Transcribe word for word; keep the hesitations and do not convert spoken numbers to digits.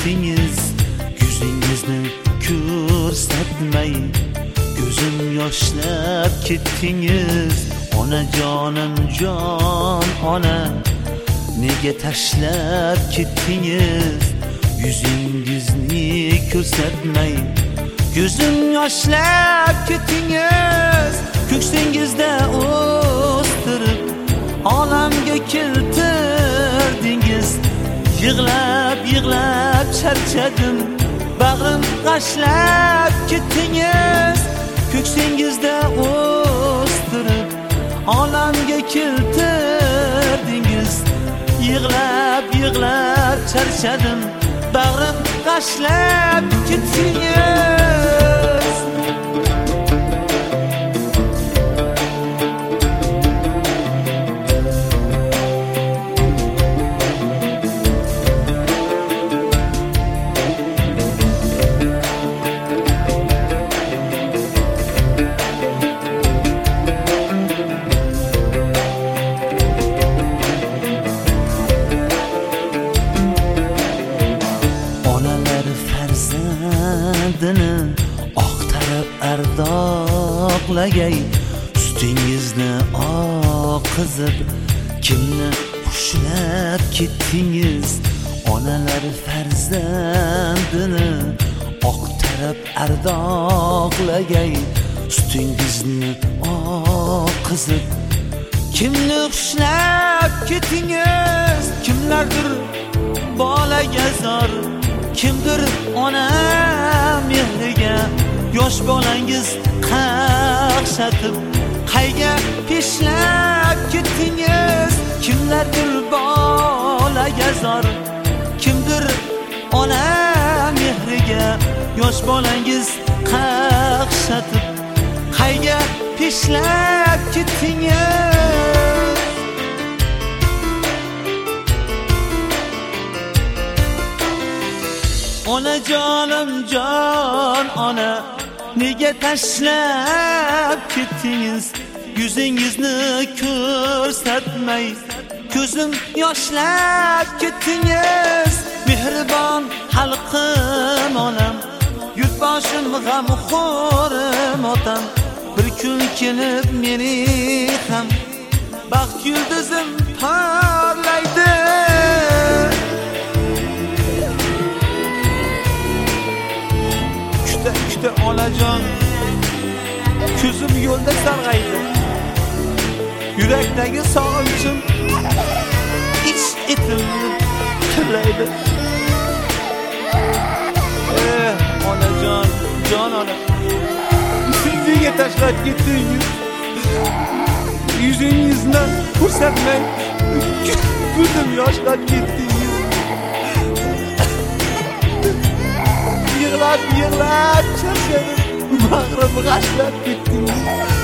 ketdingiz, yuzingizni ko'rsatmay, ko'zim yoshlab ketdingiz. Onajonim jon ona, nega tashlab ketdingiz, yuzingizni ko'rsatmay, ko'zim yoshlab ketdingiz. Ko'ksingizda o'stirib olamga keltirdingiz. Yig'lab yig'lab charchadim, bag'rim g'ashlab ketdingiz. Ko'ksingizda o'stirib olamga keltirdingiz. Yig'lab yig'lab charchadim, bag'rim g'ashlab ketdingiz. Oqtarib ardoqlagay, sutingizni oqizib kimni xushlab ketdingiz. Onalar farzandini oqtarib ardoqlagay, sutingizni oqizib kimni xushlab ketdingiz. Kimlardir bolaga zor, kimdir ona mehriga, yosh bolangiz qaqshatib qayga peshlab ketdingiz. Kimlardir bolaga zor, kimdir ona mehriga, yosh bolangiz qaqshatib qayga peshlab ketdingiz. Onajonim jon ona, nega tashlab ketdingiz, yuzingizni ko'rsatmay, ko'zim yoshlab ketdingiz. Mehribon xalqim onam, yurtboshim g'amxo'rim otam, bir kun kelib meni ham baxt yulduzim parlaydi. Kuta onajon, ko'zim yo'lda sarg'aydi, yurakdagi sog'inchim ich etimni tirlaydi. Eh, onajon, jon ona, nega tashlab ketdingiz, yuzingizni ko'rsatmay, ko'zim yoshlab ketdingiz. Yig'lab yig'lab charchadim, bag'rim g'ashlab ketdingiz.